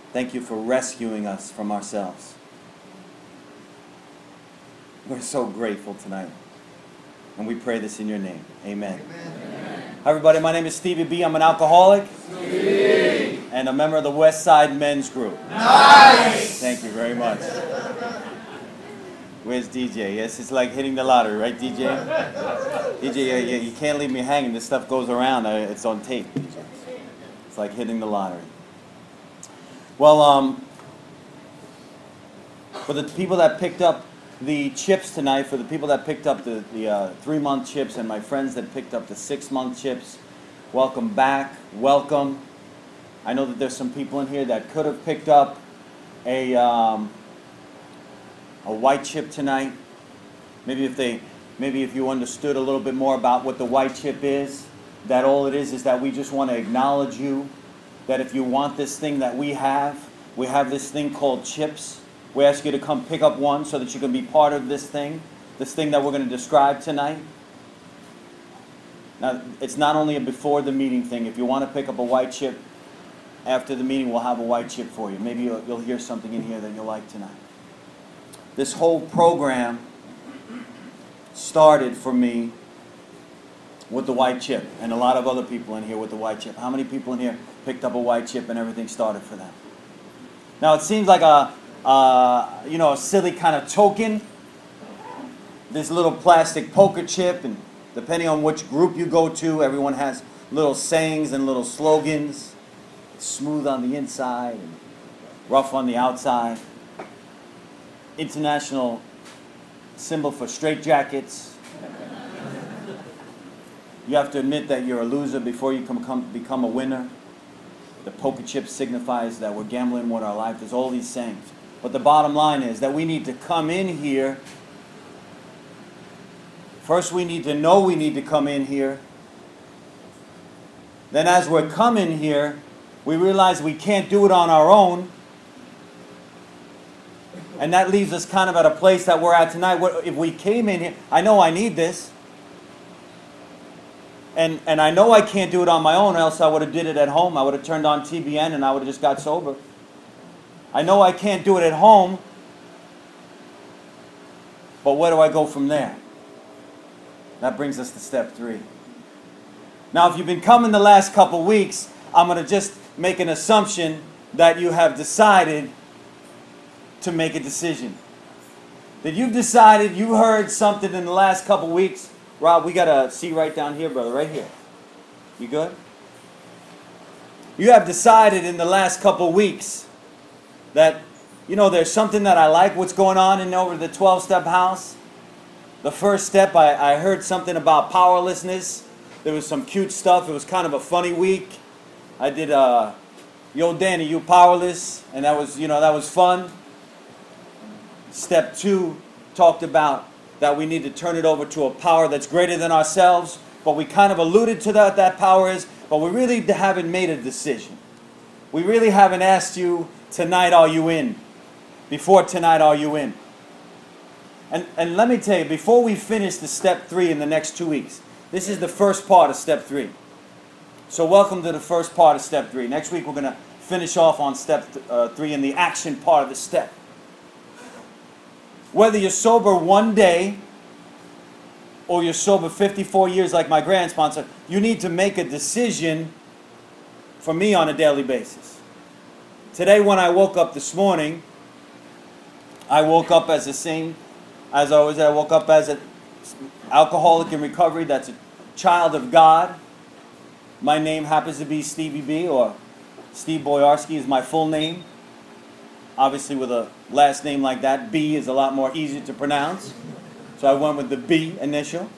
Thank you for rescuing us from ourselves. We're so grateful tonight. And we pray this in your name. Amen. Amen. Hi everybody, my name is Stevie B. I'm an alcoholic. Stevie. And a member of the West Side Men's Group. Nice! Thank you very much. Where's DJ? Yes, it's like hitting the lottery, right, DJ? DJ, you can't leave me hanging. This stuff goes around. It's on tape. It's like hitting the lottery. Well, for the people that picked up the chips tonight, for the people that picked up the 3-month chips, and my friends that picked up the 6-month chips, welcome back. Welcome. I know that there's some people in here that could have picked up a white chip tonight. Maybe if you understood a little bit more about what the white chip is, that all it is that we just want to acknowledge you, that if you want this thing that we have this thing called chips. We ask you to come pick up one so that you can be part of this thing that we're going to describe tonight. Now, it's not only a before the meeting thing. If you want to pick up a white chip, after the meeting we'll have a white chip for you. Maybe you'll hear something in here that you'll like tonight. This whole program started for me with the white chip, and a lot of other people in here with the white chip. How many people in here picked up a white chip and everything started for them? Now, it seems like a silly kind of token. This little plastic poker chip, and depending on which group you go to, everyone has little sayings and little slogans. Smooth on the inside and rough on the outside. International symbol for straitjackets. You have to admit that you're a loser before you become a winner. The poker chip signifies that we're gambling with our life. There's all these sayings. But the bottom line is that we need to come in here. First, we need to know we need to come in here. Then as we're coming here, we realize we can't do it on our own. And that leaves us kind of at a place that we're at tonight. If we came in here, I know I need this. And I know I can't do it on my own, else I would have did it at home. I would have turned on TBN and I would have just got sober. I know I can't do it at home. But where do I go from there? That brings us to step 3. Now, if you've been coming the last couple weeks, I'm going to just make an assumption that you have decided to make a decision. That you've decided, you heard something in the last couple weeks. Rob, we got a seat right down here, brother, right here. You good? You have decided in the last couple weeks that, there's something that I like, what's going on in over the 12-step house. The first step, I heard something about powerlessness. There was some cute stuff. It was kind of a funny week. I did, Yo Danny, you powerless. And that was fun. Step 2 talked about that we need to turn it over to a power that's greater than ourselves. But we kind of alluded to that power is, but we really haven't made a decision. We really haven't asked you, tonight are you in? Before tonight are you in? And let me tell you, before we finish the step 3 in the next 2 weeks, this is the first part of step 3. So welcome to the first part of step 3. Next week we're going to finish off on step 3 in the action part of the step. Whether you're sober one day or you're sober 54 years like my grand sponsor, you need to make a decision for me on a daily basis. Today when I woke up this morning, I woke up as the same as always. I woke up as an alcoholic in recovery that's a child of God. My name happens to be Stevie B, or Steve Boyarsky is my full name. Obviously with a last name like that, B is a lot more easy to pronounce. So I went with the B initial.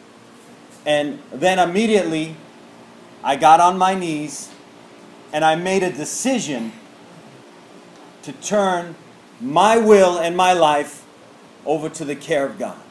And then immediately I got on my knees and I made a decision to turn my will and my life over to the care of God.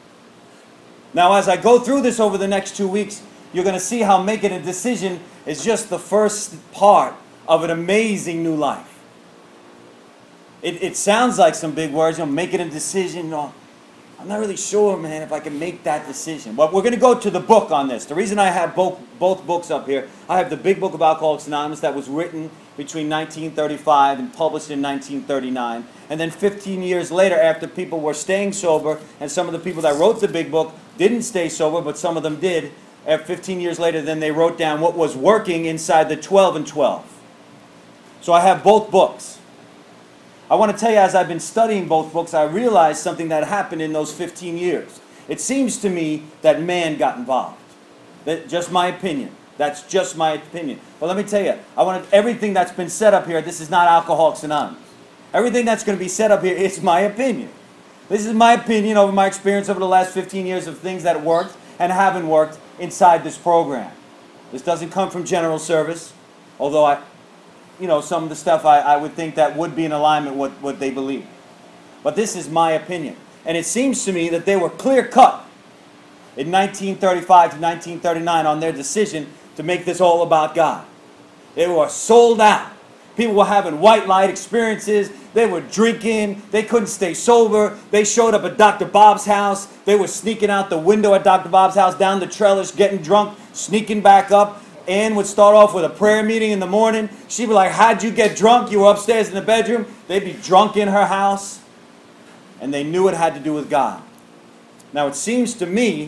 Now as I go through this over the next 2 weeks, you're going to see how making a decision is just the first part of an amazing new life. It sounds like some big words, making a decision. I'm not really sure, man, if I can make that decision. But we're going to go to the book on this. The reason I have both books up here, I have the Big Book of Alcoholics Anonymous that was written between 1935 and published in 1939. And then 15 years later, after people were staying sober, and some of the people that wrote the Big Book didn't stay sober, but some of them did, 15 years later, then they wrote down what was working inside the 12 and 12. So I have both books. I want to tell you, as I've been studying both books, I realized something that happened in those 15 years. It seems to me that man got involved. That's just my opinion. That's just my opinion. But let me tell you, everything that's been said up here, this is not Alcoholics Anonymous. Everything that's going to be said up here is my opinion. This is my opinion over my experience over the last 15 years of things that worked and haven't worked inside this program. This doesn't come from general service, although some of the stuff I would think that would be in alignment with what they believe. But this is my opinion. And it seems to me that they were clear-cut in 1935 to 1939 on their decision to make this all about God. They were sold out. People were having white light experiences. They were drinking. They couldn't stay sober. They showed up at Dr. Bob's house. They were sneaking out the window at Dr. Bob's house, down the trellis, getting drunk, sneaking back up. Ann would start off with a prayer meeting in the morning. She'd be like, how'd you get drunk? You were upstairs in the bedroom. They'd be drunk in her house. And they knew it had to do with God. Now it seems to me,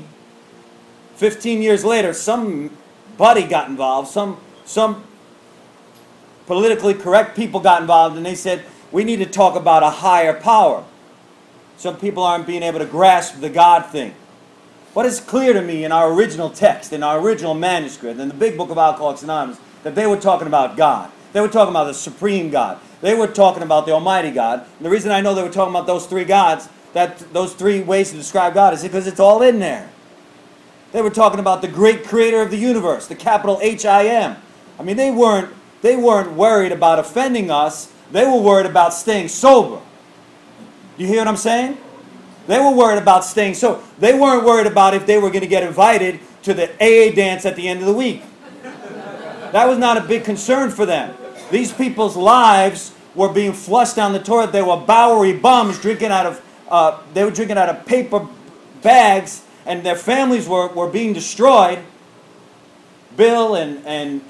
15 years later, somebody got involved. Some politically correct people got involved, and they said, we need to talk about a higher power. Some people aren't being able to grasp the God thing. But it's clear to me in our original text, in our original manuscript, in the Big Book of Alcoholics Anonymous, that they were talking about God. They were talking about the supreme God. They were talking about the Almighty God. And the reason I know they were talking about those three gods, those three ways to describe God, is because it's all in there. They were talking about the great creator of the universe, the capital H-I-M. I mean, they weren't worried about offending us. They were worried about staying sober. You hear what I'm saying? They were worried about staying sober. They weren't worried about if they were going to get invited to the AA dance at the end of the week. That was not a big concern for them. These people's lives were being flushed down the toilet. They were Bowery bums drinking out of paper bags, and their families were being destroyed. Bill and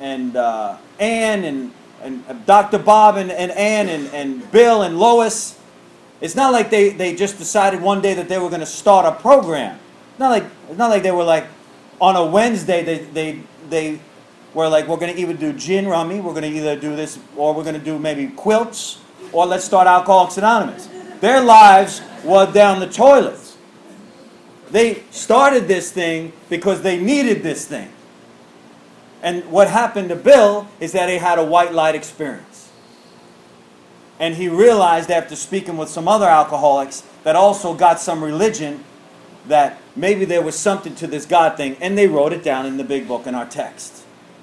Ann and Dr. Bob and Ann and Bill and Lois. It's not like they just decided one day that they were going to start a program. It's not like they were like, on a Wednesday they were like, we're going to either do gin rummy, we're going to either do this, or we're going to do maybe quilts, or let's start Alcoholics Anonymous. Their lives were down the toilets. They started this thing because they needed this thing. And what happened to Bill is that he had a white light experience. And he realized after speaking with some other alcoholics that also got some religion, that maybe there was something to this God thing. And they wrote it down in the Big Book in our text.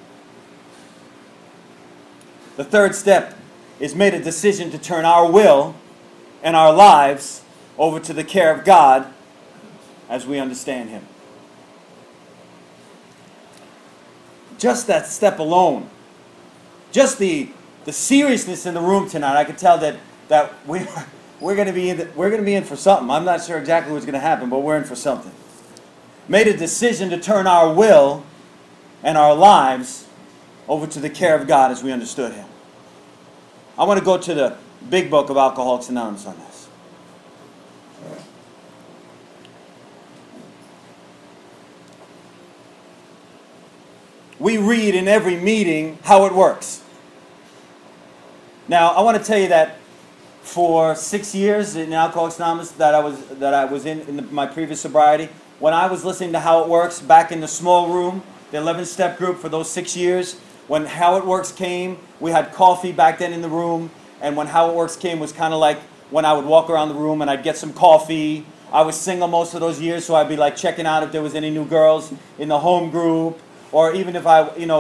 The third step is made a decision to turn our will and our lives over to the care of God as we understand Him. Just that step alone, just the seriousness in the room tonight, I could tell that we're going to be in for something. I'm not sure exactly what's going to happen, but we're in for something. Made a decision to turn our will and our lives over to the care of God as we understood Him. I want to go to the Big Book of Alcoholics Anonymous on this. We read in every meeting how it works. Now, I want to tell you that for 6 years in Alcoholics Anonymous that I was in my previous sobriety, when I was listening to How It Works back in the small room, the 11-step group for those 6 years, when How It Works came, we had coffee back then in the room, and when How It Works came was kind of like when I would walk around the room and I'd get some coffee. I was single most of those years, so I'd be like checking out if there was any new girls in the home group, or even if I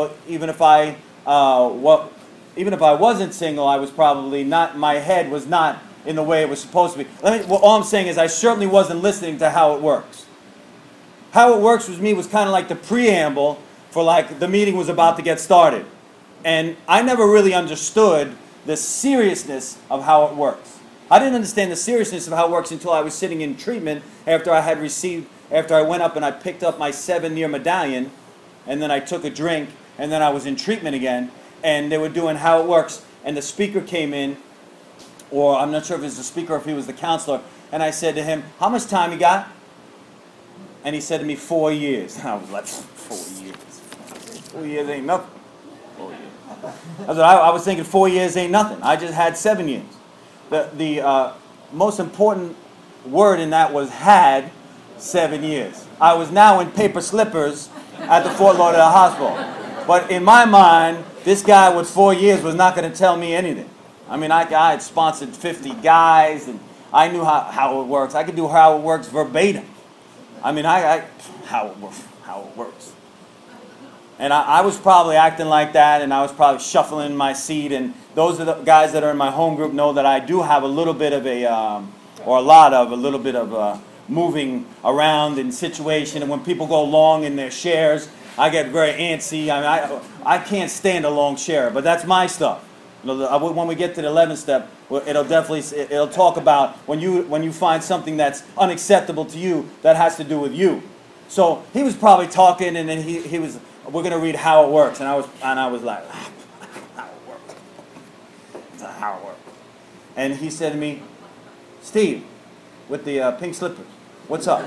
wasn't single, I was probably not. My head was not in the way it was supposed to be. All I'm saying is I certainly wasn't listening to How It Works. How It Works with me was kind of like the preamble for like the meeting was about to get started, and I never really understood the seriousness of How It Works. I didn't understand the seriousness of how it works until I was sitting in treatment after I went up and I picked up my 7-year medallion, and then I took a drink, and then I was in treatment again, and they were doing how it works, and the speaker came in, or I'm not sure if it was the speaker or if he was the counselor, and I said to him, how much time you got? And he said to me, 4 years. And I was like, 4 years. 4 years ain't nothing. 4 years. I was thinking 4 years ain't nothing. I just had 7 years. The most important word in that was had 7 years. I was now in paper slippers at the Fort Lauderdale Hospital. But in my mind, this guy with 4 years was not going to tell me anything. I mean, I had sponsored 50 guys, and I knew how it works. I could do how it works verbatim. I mean, how it works. And I was probably acting like that, and I was probably shuffling in my seat. And those are the guys that are in my home group know that I do have a little bit of a little bit of moving around in situation. And when people go long in their shares, I get very antsy. I mean, I can't stand a long share, but that's my stuff. You know, when we get to the 11th step, it'll talk about when you find something that's unacceptable to you that has to do with you. So he was probably talking, and then he was. We're going to read how it works, and I was like, how it works. It's how it works. And he said to me, Steve, with the pink slippers, what's up?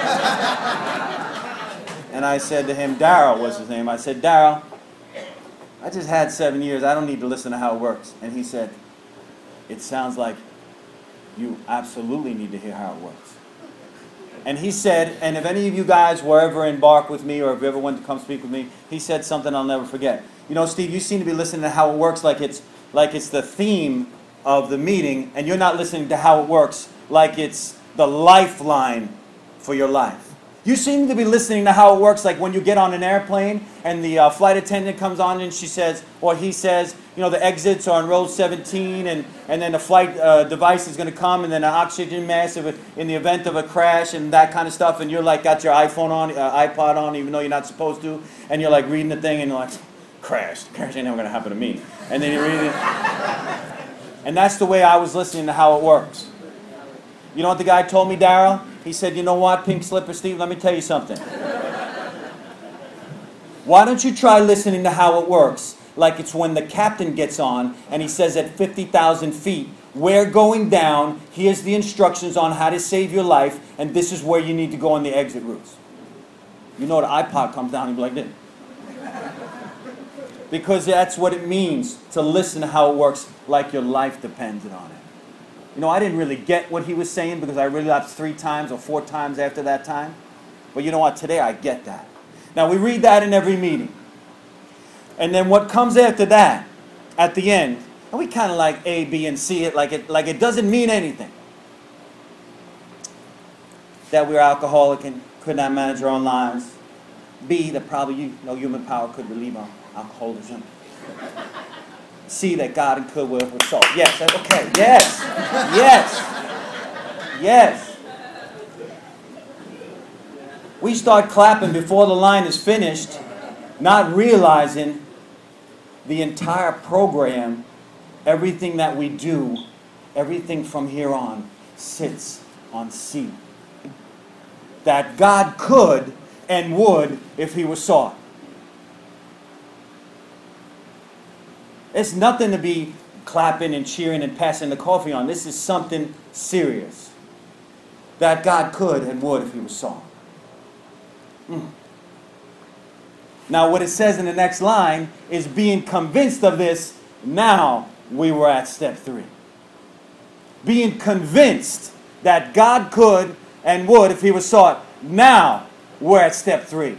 And I said to him, Darryl was his name. I said, Darryl, I just had 7 years. I don't need to listen to how it works. And he said, it sounds like you absolutely need to hear how it works. And he said, and if any of you guys were ever embarked with me, or if you ever went to come speak with me, he said something I'll never forget. You know, Steve, you seem to be listening to how it works like it's the theme of the meeting, and you're not listening to how it works like it's the lifeline for your life. You seem to be listening to how it works like when you get on an airplane and the flight attendant comes on and she says, or he says, you know, the exits are on row 17 and then the flight device is going to come and then an oxygen mask in the event of a crash and that kind of stuff, and you're like got your iPhone on, iPod on even though you're not supposed to, and you're like reading the thing and you're like, crash ain't never going to happen to me. And then you read it. And that's the way I was listening to how it works. You know what the guy told me, Darryl? He said, you know what, Pink Slipper Steve, let me tell you something. Why don't you try listening to how it works like it's when the captain gets on and he says at 50,000 feet, we're going down, here's the instructions on how to save your life, and this is where you need to go on the exit routes. You know the iPod comes down and be like this. Because that's what it means to listen to how it works like your life depends on it. You know, I didn't really get what he was saying because I relapsed 3 times or 4 times after that time. But you know what? Today I get that. Now, we read that in every meeting. And then what comes after that, at the end, and we kind of like A, B, and C it like it doesn't mean anything. That we're alcoholic and could not manage our own lives. B, that probably no human power could relieve our alcoholism. See that God and could work with salt. Yes, okay, yes, yes, yes. We start clapping before the line is finished, not realizing the entire program, everything that we do, everything from here on sits on C. That God could and would if He was sought. It's nothing to be clapping and cheering and passing the coffee on. This is something serious. That God could and would if He was sought. Now what it says in the next line is being convinced of this, now we were at step 3. Being convinced that God could and would if He was sought, now we're at step 3.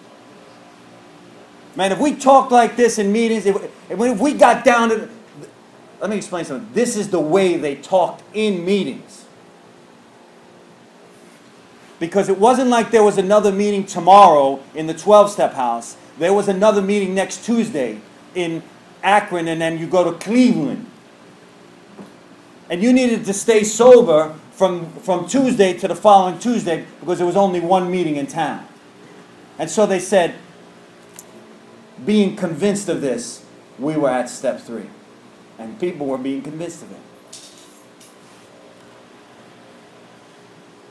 Man, if we talked like this in meetings, if we got down to... Let me explain something. This is the way they talked in meetings. Because it wasn't like there was another meeting tomorrow in the 12-step house. There was another meeting next Tuesday in Akron, and then you go to Cleveland. And you needed to stay sober from Tuesday to the following Tuesday because there was only one meeting in town. And so they said, being convinced of this, we were at step 3. And people were being convinced of it.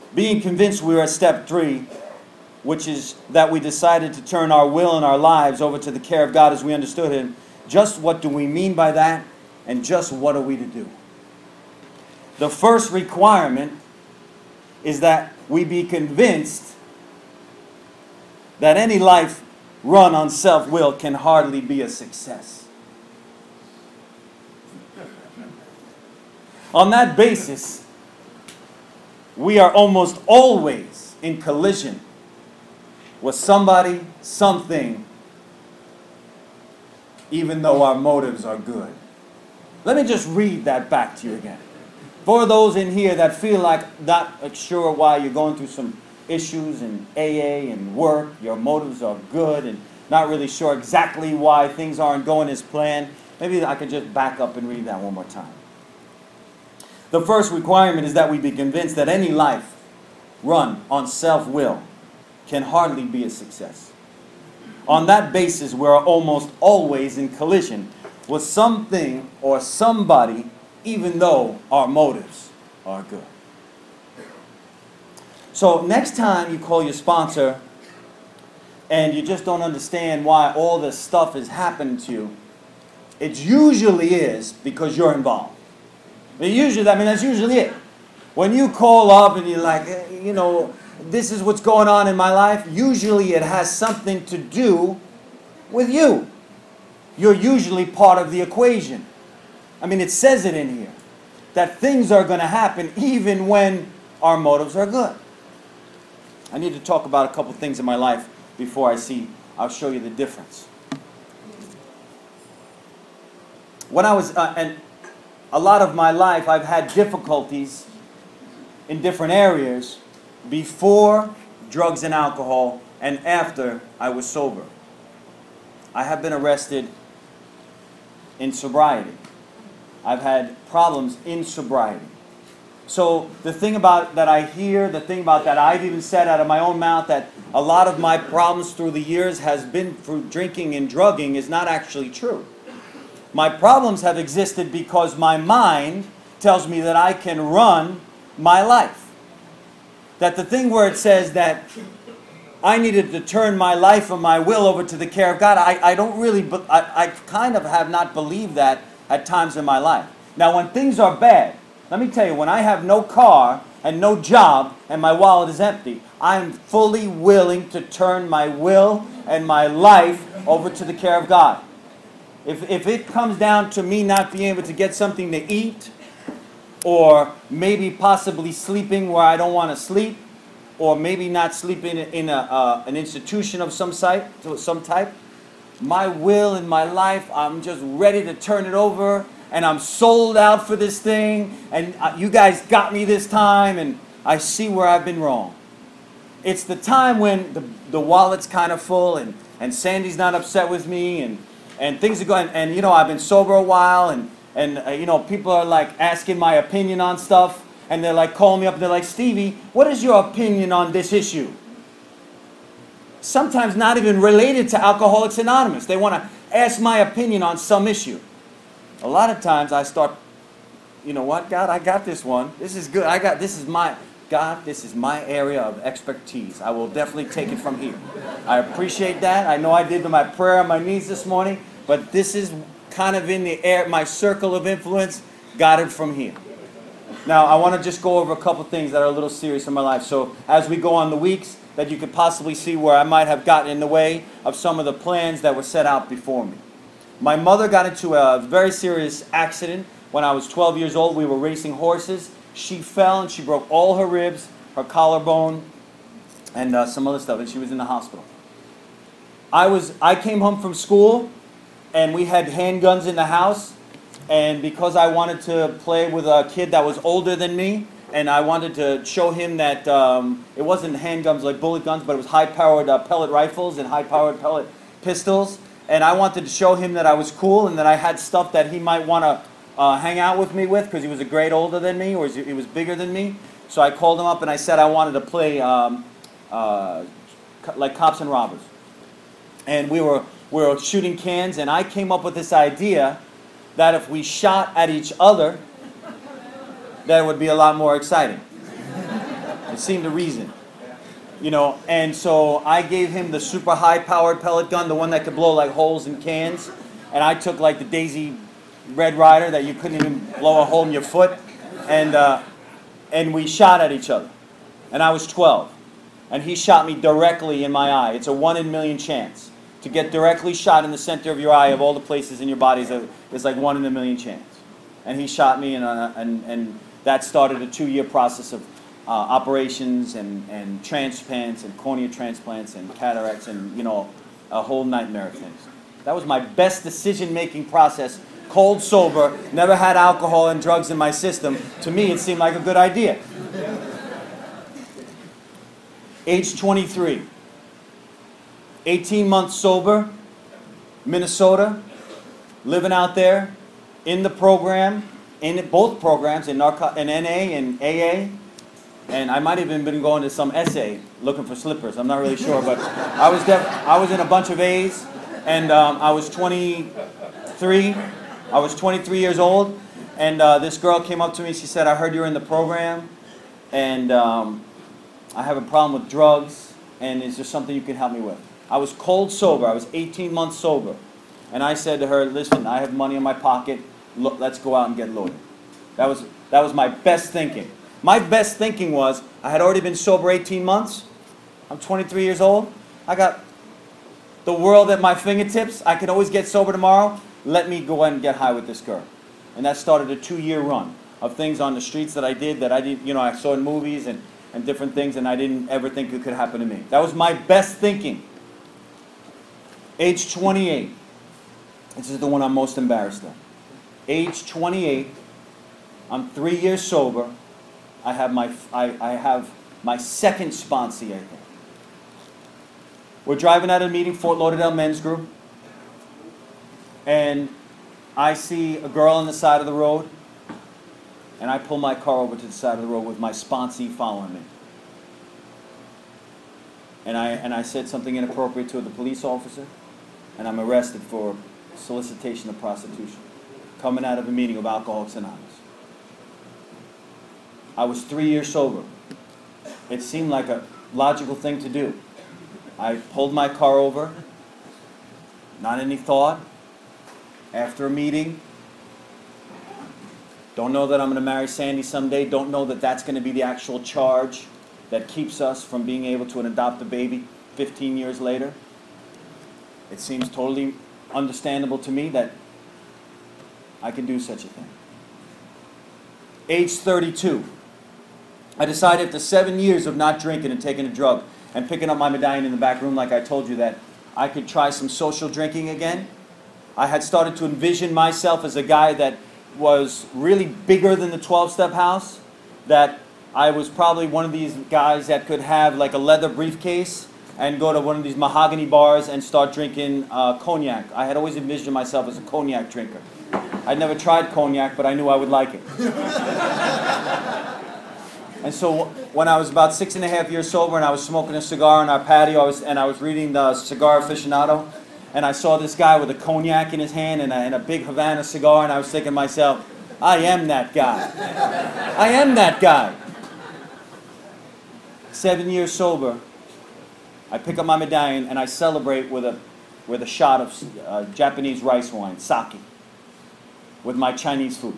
Being convinced, we are at step 3, which is that we decided to turn our will and our lives over to the care of God as we understood Him. Just what do we mean by that? And just what are we to do? The first requirement is that we be convinced that any life run on self-will can hardly be a success. On that basis, we are almost always in collision with somebody, something, even though our motives are good. Let me just read that back to you again. For those in here that feel like not sure why you're going through some issues in AA and work, your motives are good, and not really sure exactly why things aren't going as planned, maybe I can just back up and read that one more time. The first requirement is that we be convinced that any life run on self-will can hardly be a success. On that basis, we're almost always in collision with something or somebody, even though our motives are good. So next time you call your sponsor and you just don't understand why all this stuff is happening to you, it usually is because you're involved. That's usually it. When you call up and you're like, this is what's going on in my life, usually it has something to do with you. You're usually part of the equation. It says it in here, that things are going to happen even when our motives are good. I need to talk about a couple things in my life before I'll show you the difference. When I was, and a lot of my life, I've had difficulties in different areas before drugs and alcohol and after I was sober. I have been arrested in sobriety. I've had problems in sobriety. So the thing about that I hear, the thing about that I've even said out of my own mouth, that a lot of my problems through the years has been through drinking and drugging is not actually true. My problems have existed because my mind tells me that I can run my life. That the thing where it says that I needed to turn my life and my will over to the care of God, I kind of have not believed that at times in my life. Now when things are bad, let me tell you, when I have no car and no job and my wallet is empty, I'm fully willing to turn my will and my life over to the care of God. If it comes down to me not being able to get something to eat, or maybe possibly sleeping where I don't want to sleep, or maybe not sleeping in an institution of some type, my will and my life, I'm just ready to turn it over, and I'm sold out for this thing, and you guys got me this time, and I see where I've been wrong. It's the time when the wallet's kind of full, and Sandy's not upset with me, and things are going, and I've been sober a while, and people are like asking my opinion on stuff, and they're like calling me up, and they're like, Stevie, what is your opinion on this issue? Sometimes not even related to Alcoholics Anonymous. They want to ask my opinion on some issue. A lot of times I start, you know what, God, I got this one. This is good. This is my area of expertise. I will definitely take it from here. I appreciate that. I know I did my prayer on my knees this morning, but this is kind of in the air, my circle of influence, got it from here. Now, I want to just go over a couple things that are a little serious in my life. So as we go on the weeks, that you could possibly see where I might have gotten in the way of some of the plans that were set out before me. My mother got into a very serious accident when I was 12 years old. We were racing horses. She fell and she broke all her ribs, her collarbone, and some other stuff, and she was in the hospital. I came home from school, and we had handguns in the house, and because I wanted to play with a kid that was older than me, and I wanted to show him that it wasn't handguns like bullet guns, but it was high-powered pellet rifles and high-powered pellet pistols, and I wanted to show him that I was cool and that I had stuff that he might want to hang out with me with, because he was a grade older than me, or he was bigger than me. So I called him up and I said I wanted to play like cops and robbers. And we were shooting cans, and I came up with this idea that if we shot at each other, that it would be a lot more exciting. seemed to reason. You know, and so I gave him the super high-powered pellet gun, the one that could blow like holes in cans. And I took like the Daisy Red Ryder that you couldn't even blow a hole in your foot. And we shot at each other. And I was 12. And he shot me directly in my eye. It's a 1 in a million chance. To get directly shot in the center of your eye, of all the places in your body, is like 1 in a million chance. And he shot me, and that started a 2-year process of operations and transplants and cornea transplants and cataracts and, you know, a whole nightmare of things. That was my best decision-making process, cold, sober, never had alcohol and drugs in my system. To me, it seemed like a good idea. Age 23, 18 months sober, Minnesota, living out there in the program, in both programs, in NA and AA. And I might have even been going to some essay looking for slippers. I'm not really sure, but I was in a bunch of A's, and I was 23. I was 23 years old, and this girl came up to me. She said, "I heard you're in the program, and I have a problem with drugs, and is there something you can help me with?" I was cold sober. I was 18 months sober, and I said to her, "Listen, I have money in my pocket. Look, let's go out and get loaded." That was my best thinking. My best thinking was, I had already been sober 18 months. I'm 23 years old. I got the world at my fingertips. I can always get sober tomorrow. Let me go ahead and get high with this girl. And that started a 2-year run of things on the streets that I did, you know, I saw in movies and different things, and I didn't ever think it could happen to me. That was my best thinking. Age 28. This is the one I'm most embarrassed of. Age 28. I'm 3 years sober. I have my second sponsee, I think. We're driving out of a meeting, Fort Lauderdale Men's Group, and I see a girl on the side of the road, and I pull my car over to the side of the road with my sponsee following me. And I said something inappropriate to the police officer, and I'm arrested for solicitation of prostitution, coming out of a meeting of Alcoholics Anonymous. I was 3 years sober. It seemed like a logical thing to do. I pulled my car over, not any thought. After a meeting, don't know that I'm going to marry Sandy someday. Don't know that that's going to be the actual charge that keeps us from being able to adopt a baby 15 years later. It seems totally understandable to me that I can do such a thing. Age 32. I decided after 7 years of not drinking and taking a drug and picking up my medallion in the back room like I told you, that I could try some social drinking again. I had started to envision myself as a guy that was really bigger than the 12-step house, that I was probably one of these guys that could have like a leather briefcase and go to one of these mahogany bars and start drinking cognac. I had always envisioned myself as a cognac drinker. I'd never tried cognac, but I knew I would like it. And so when I was about 6.5 years sober and I was smoking a cigar on our patio, I was reading the Cigar Aficionado, and I saw this guy with a cognac in his hand and a big Havana cigar, and I was thinking to myself, I am that guy. I am that guy. 7 years sober, I pick up my medallion and I celebrate with a shot of Japanese rice wine, sake, with my Chinese food.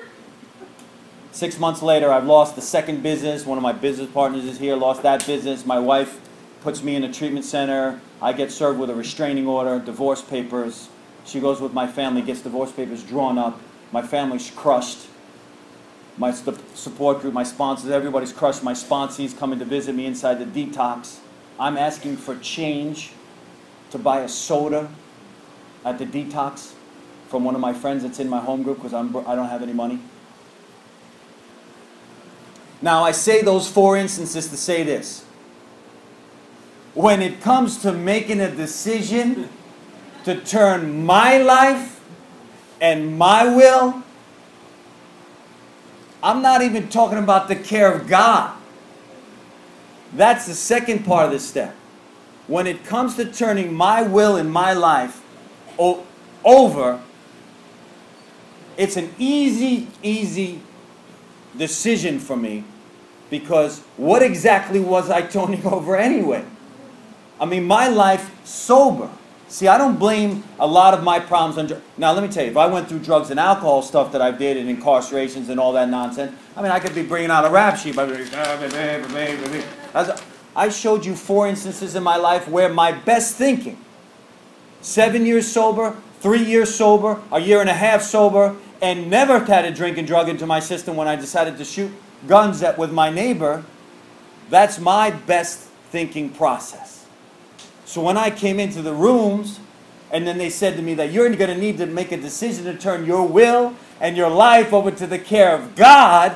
6 months later, I've lost the second business. One of my business partners is here, lost that business. My wife puts me in a treatment center. I get served with a restraining order, divorce papers. She goes with my family, gets divorce papers drawn up. My family's crushed. The support group, my sponsors, everybody's crushed. My sponsees coming to visit me inside the detox. I'm asking for change to buy a soda at the detox from one of my friends that's in my home group because I don't have any money. Now, I say those 4 instances to say this. When it comes to making a decision to turn my life and my will, I'm not even talking about the care of God. That's the second part of this step. When it comes to turning my will and my life over, it's an easy decision for me Because what exactly was I turning over anyway? I mean, my life sober. See, I don't blame a lot of my problems on drugs. Now, let me tell you, if I went through drugs and alcohol stuff that I did and incarcerations and all that nonsense, I mean, I could be bringing out a rap sheet. I showed you 4 instances in my life where my best thinking, 7 years sober, 3 years sober, a year and a half sober, and never had a drink and drug into my system when I decided to shoot guns with my neighbor, that's my best thinking process. So when I came into the rooms, and then they said to me that you're going to need to make a decision to turn your will and your life over to the care of God,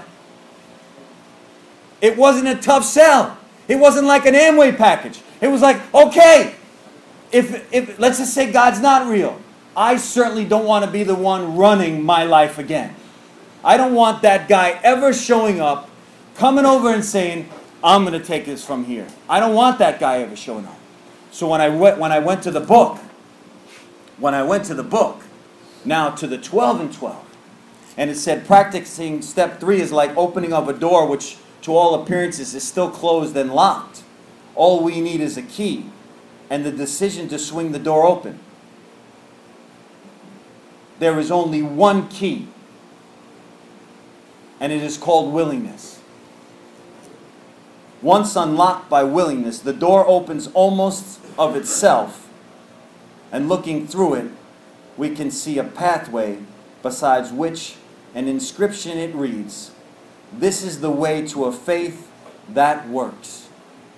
it wasn't a tough sell. It wasn't like an Amway package. It was like, okay, if let's just say God's not real, I certainly don't want to be the one running my life again. I don't want that guy ever showing up, coming over and saying, I'm going to take this from here. I don't want that guy ever showing up. So when I went to the book, now to the 12 and 12, and it said practicing step 3 is like opening of a door which to all appearances is still closed and locked. All we need is a key and the decision to swing the door open. There is only one key, and it is called willingness. Once unlocked by willingness, the door opens almost of itself, and looking through it, we can see a pathway besides which an inscription it reads, "This is the way to a faith that works."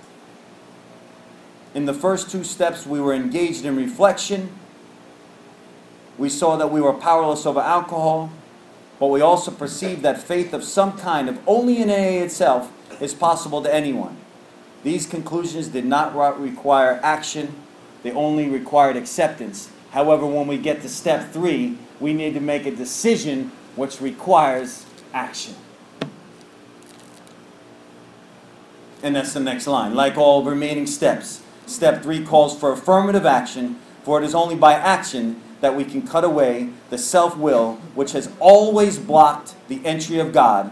In the first 2 steps, we were engaged in reflection. We saw that we were powerless over alcohol, but we also perceived that faith of some kind, if only in AA itself, is possible to anyone. These conclusions did not require action, they only required acceptance. However, when we get to step 3, we need to make a decision which requires action. And that's the next line. Like all remaining steps, step 3 calls for affirmative action, for it is only by action that we can cut away the self-will which has always blocked the entry of God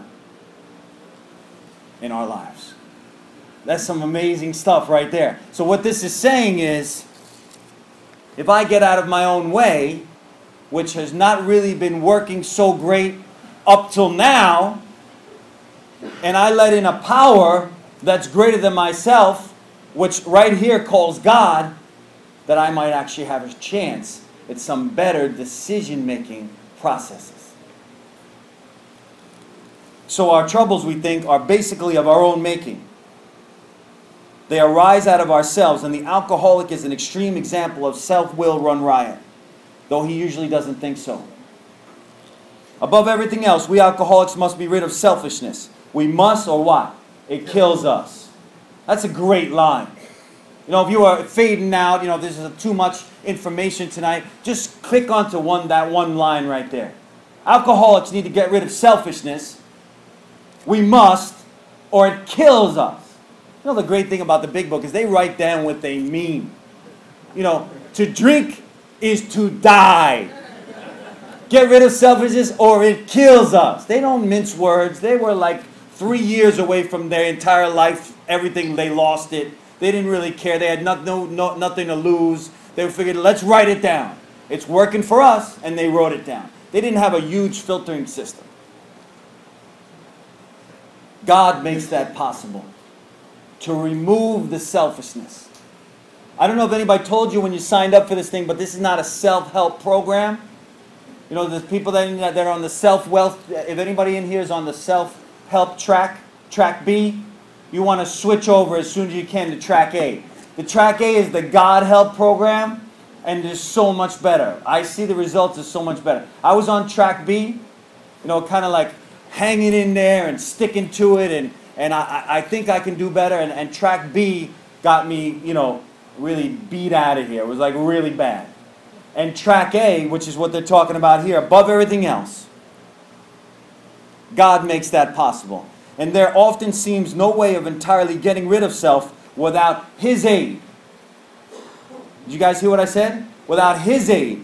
in our lives. That's some amazing stuff right there. So what this is saying is, if I get out of my own way, which has not really been working so great up till now, and I let in a power that's greater than myself, which right here calls God, that I might actually have a chance at some better decision-making processes. So our troubles, we think, are basically of our own making. They arise out of ourselves, and the alcoholic is an extreme example of self-will run riot, though he usually doesn't think so. Above everything else, we alcoholics must be rid of selfishness. We must, or what? It kills us. That's a great line. You know, if you are fading out, you know, this is too much information tonight, just click onto that one line right there. Alcoholics need to get rid of selfishness. We must, or it kills us. You know, the great thing about the Big Book is they write down what they mean. You know, to drink is to die. Get rid of selfishness or it kills us. They don't mince words. They were like 3 years away from their entire life. Everything, they lost it. They didn't really care. They had nothing to lose. They figured, let's write it down. It's working for us, and they wrote it down. They didn't have a huge filtering system. God makes that possible. To remove the selfishness. I don't know if anybody told you when you signed up for this thing, but this is not a self-help program. You know, the people that are on the self-wealth, if anybody in here is on the self-help track B, you want to switch over as soon as you can to track A. The track A is the God Help program, and it is so much better. I see the results is so much better. I was on track B, you know, kind of like hanging in there and sticking to it, and I think I can do better, and track B got me, you know, really beat out of here. It was like really bad. And track A, which is what they're talking about here, above everything else, God makes that possible. And there often seems no way of entirely getting rid of self without His aid. Did you guys hear what I said? Without His aid.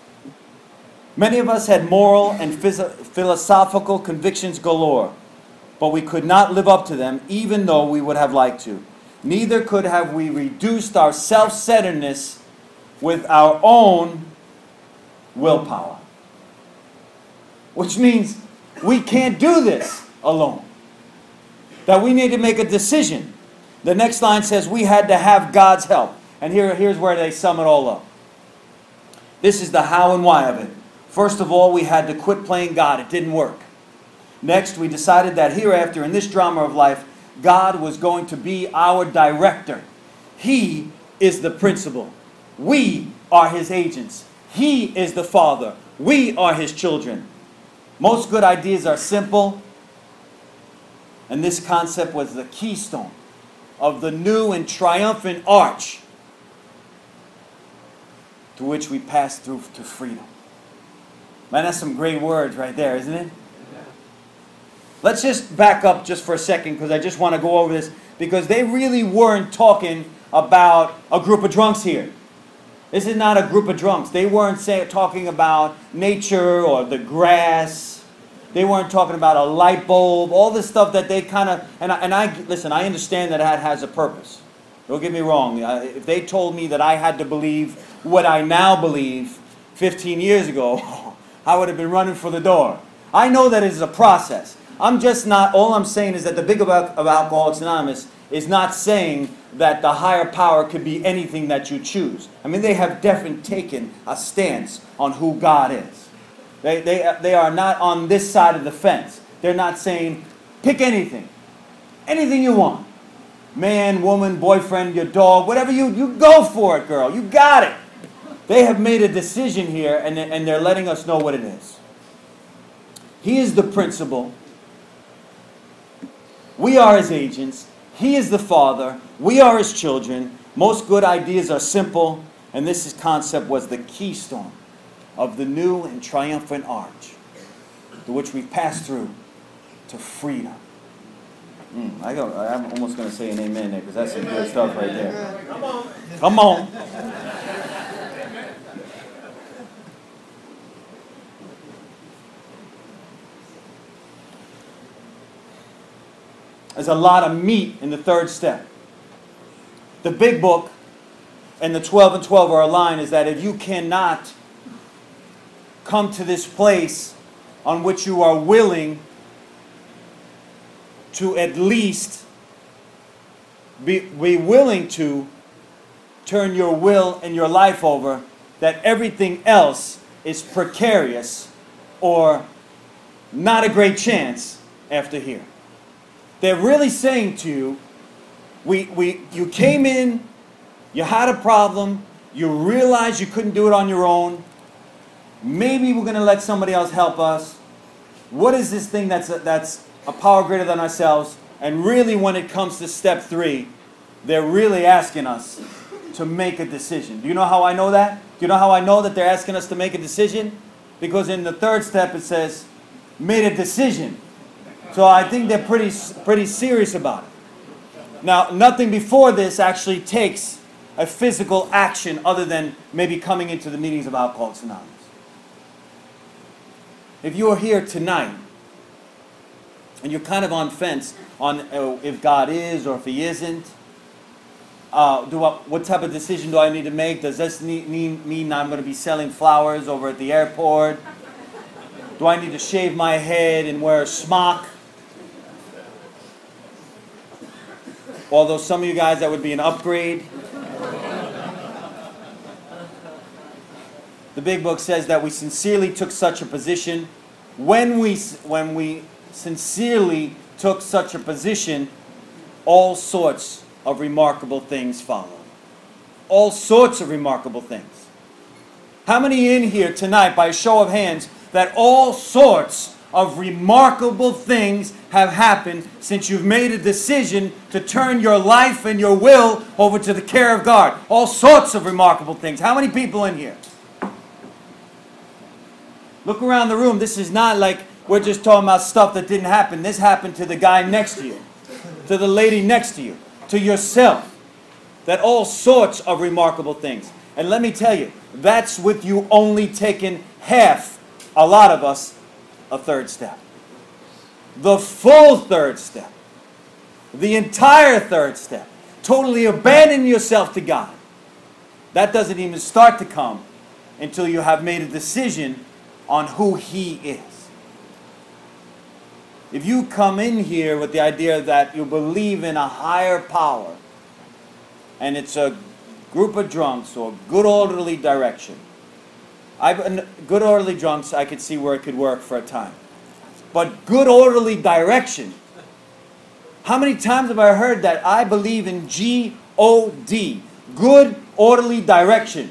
Many of us had moral and philosophical convictions galore. but we could not live up to them, even though we would have liked to. Neither could have we reduced our self-centeredness with our own willpower. Which means we can't do this alone. That we need to make a decision. The next line says we had to have God's help. And here's where they sum it all up. This is the how and why of it. First of all, we had to quit playing God. It didn't work. Next, we decided that hereafter, in this drama of life, God was going to be our director. He is the principal. We are His agents. He is the Father. We are His children. Most good ideas are simple. And this concept was the keystone of the new and triumphant arch to which we pass through to freedom. Man, that's some great words right there, isn't it? Let's just back up just for a second, because I just want to go over this, because they really weren't talking about a group of drunks here. This is not a group of drunks. They weren't talking about nature or the grass. They weren't talking about a light bulb. All this stuff that they kind of... And I listen, I understand that has a purpose. Don't get me wrong. If they told me that I had to believe what I now believe 15 years ago, I would have been running for the door. I know that it is a process. I'm just not... All I'm saying is that the big about Alcoholics Anonymous is not saying that the higher power could be anything that you choose. I mean, they have definitely taken a stance on who God is. They are not on this side of the fence. They're not saying, pick anything. Anything you want. Man, woman, boyfriend, your dog, whatever you go for it, girl. You got it. They have made a decision here, and they're letting us know what it is. He is the principal. We are His agents. He is the Father. We are His children. Most good ideas are simple, and this concept was the keystone of the new and triumphant arch to which we pass through to freedom. I'm almost going to say an amen there, because that's some good stuff right there. Come on. Come on. There's a lot of meat in the third step. The big book and the 12 and 12 are aligned, is that if you cannot come to this place on which you are willing to at least be willing to turn your will and your life over, that everything else is precarious or not a great chance after here. They're really saying to you, you came in, you had a problem, you realized you couldn't do it on your own. Maybe we're going to let somebody else help us. What is this thing that's a power greater than ourselves? And really, when it comes to step 3, they're really asking us to make a decision. Do you know how I know that? Do you know how I know that they're asking us to make a decision? Because in the third step it says, made a decision. So I think they're pretty serious about it. Now, nothing before this actually takes a physical action other than maybe coming into the meetings of Alcoholics Anonymous. If you are here tonight and you're kind of on fence on if God is or if He isn't, what type of decision do I need to make? Does this mean I'm going to be selling flowers over at the airport? Do I need to shave my head and wear a smock? Although some of you guys, that would be an upgrade. The big book says that we sincerely took such a position. When we sincerely took such a position, all sorts of remarkable things followed. All sorts of remarkable things. How many in here tonight, by a show of hands, that all sorts of remarkable things have happened since you've made a decision to turn your life and your will over to the care of God? All sorts of remarkable things. How many people in here? Look around the room. This is not like we're just talking about stuff that didn't happen. This happened to the guy next to you, to the lady next to you, to yourself. That all sorts of remarkable things. And let me tell you, that's with you only taking half, a lot of us, a third step. the full third step, the entire third step, totally abandon yourself to God, that doesn't even start to come until you have made a decision on who He is. If you come in here with the idea that you believe in a higher power, and it's a group of drunks or good orderly direction, good orderly drunks, I could see where it could work for a time. But good orderly direction, how many times have I heard that I believe in G-O-D, good orderly direction?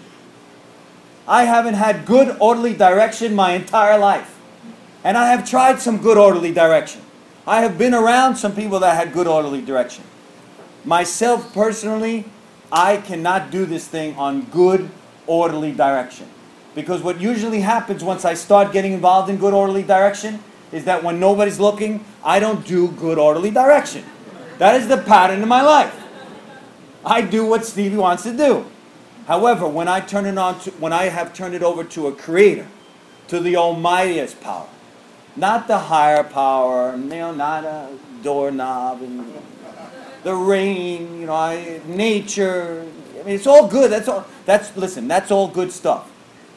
I haven't had good orderly direction my entire life. And I have tried some good orderly direction. I have been around some people that had good orderly direction. Myself personally, I cannot do this thing on good orderly direction. Because what usually happens once I start getting involved in good orderly direction is that when nobody's looking, I don't do good orderly direction. That is the pattern in my life. I do what Stevie wants to do. However, when I have turned it over to a creator, to the almightiest power, not the higher power, not a doorknob, and the rain, nature. I mean, it's all good. That's all good stuff.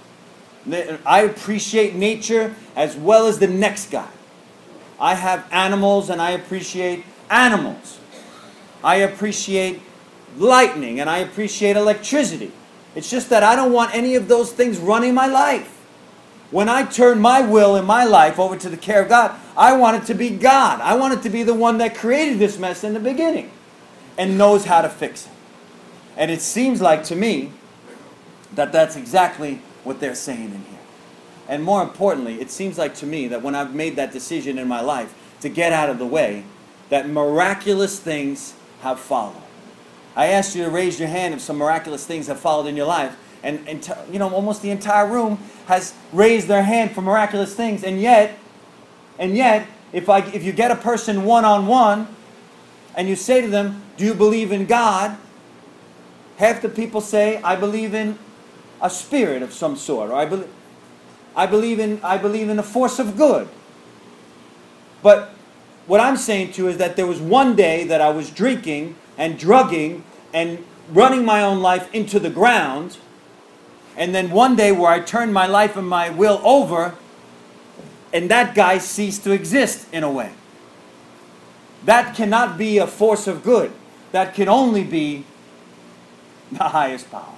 I appreciate nature as well as the next guy. I have animals and I appreciate animals. I appreciate lightning and I appreciate electricity. It's just that I don't want any of those things running my life. When I turn my will in my life over to the care of God, I want it to be God. I want it to be the one that created this mess in the beginning and knows how to fix it. And it seems like to me that that's exactly what they're saying in here. And more importantly, it seems like to me that when I've made that decision in my life to get out of the way, that miraculous things have followed. I asked you to raise your hand if some miraculous things have followed in your life. And almost the entire room has raised their hand for miraculous things. And yet, if you get a person one-on-one and you say to them, do you believe in God? Half the people say, I believe in a spirit of some sort, or I believe in a force of good. But what I'm saying to you is that there was one day that I was drinking and drugging and running my own life into the ground, and then one day where I turned my life and my will over, and that guy ceased to exist in a way. That cannot be a force of good. That can only be the highest power.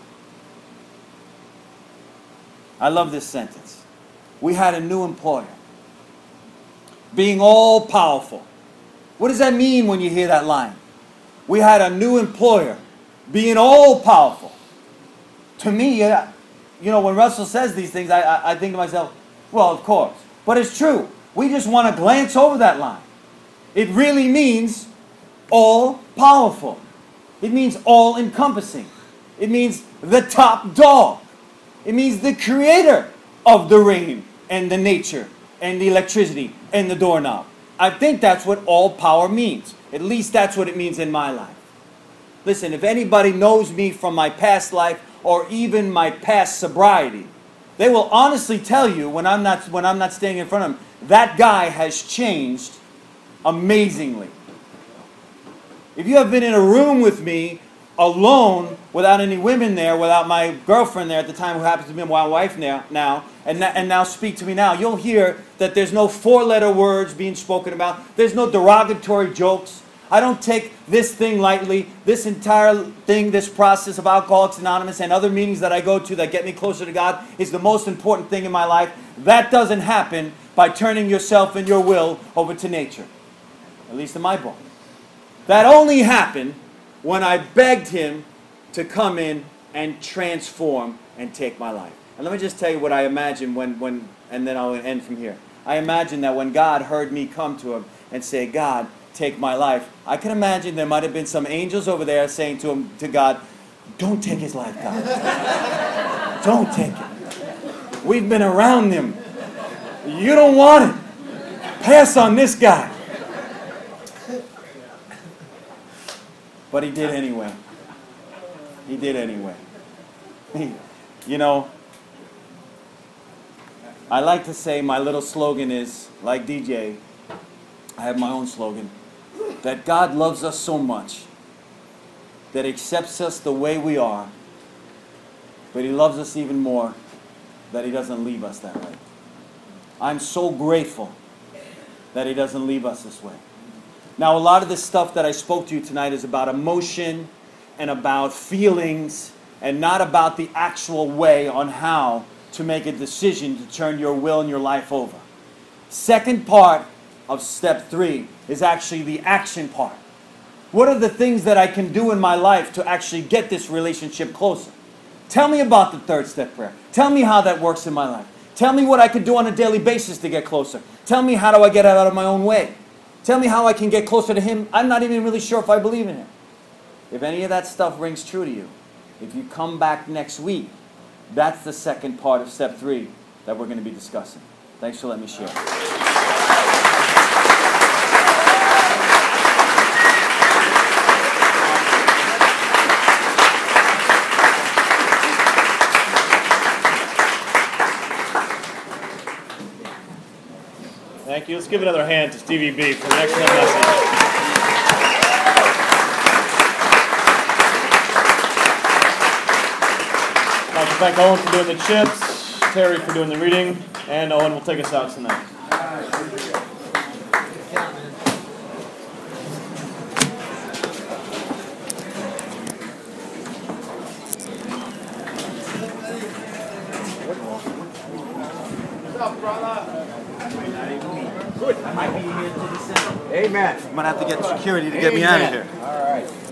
I love this sentence. We had a new employer. Being all powerful. What does that mean when you hear that line? We had a new employer. Being all powerful. To me, when Russell says these things, I think to myself, well, of course. But it's true. We just want to glance over that line. It really means all powerful. It means all encompassing. It means the top dog. It means the creator of the rain and the nature and the electricity and the doorknob. I think that's what all power means. At least that's what it means in my life. Listen, if anybody knows me from my past life or even my past sobriety, they will honestly tell you when I'm not standing in front of them, that guy has changed amazingly. If you have been in a room with me alone, without any women there, without my girlfriend there at the time, who happens to be my wife now, and now speak to me now, you'll hear that there's no four-letter words being spoken about. There's no derogatory jokes. I don't take this thing lightly. This entire thing, this process of Alcoholics Anonymous and other meetings that I go to that get me closer to God is the most important thing in my life. That doesn't happen by turning yourself and your will over to nature. At least in my book. That only happened when I begged Him to come in and transform and take my life. And let me just tell you what I imagine when and then I'll end from here. I imagine that when God heard me come to Him and say, God, take my life, I can imagine there might have been some angels over there saying to God, don't take his life, God. Don't take it. We've been around him. You don't want it. Pass on this guy. But he did anyway. He did anyway. I like to say my little slogan is, like DJ, I have my own slogan, that God loves us so much that He accepts us the way we are, but He loves us even more that He doesn't leave us that way. I'm so grateful that He doesn't leave us this way. Now, a lot of this stuff that I spoke to you tonight is about emotion and about feelings and not about the actual way on how to make a decision to turn your will and your life over. Second part of step 3 is actually the action part. What are the things that I can do in my life to actually get this relationship closer? Tell me about the third step prayer. Tell me how that works in my life. Tell me what I could do on a daily basis to get closer. Tell me how do I get out of my own way. Tell me how I can get closer to Him. I'm not even really sure if I believe in Him. If any of that stuff rings true to you, if you come back next week, that's the second part of step 3 that we're going to be discussing. Thanks for letting me share. Thank you. Let's give another hand to Stevie B for an excellent message. I'd like to thank Owen for doing the chips, Terry for doing the reading, and Owen will take us out tonight. I might be here till December. Amen. I'm going to have to get security to get me out of here.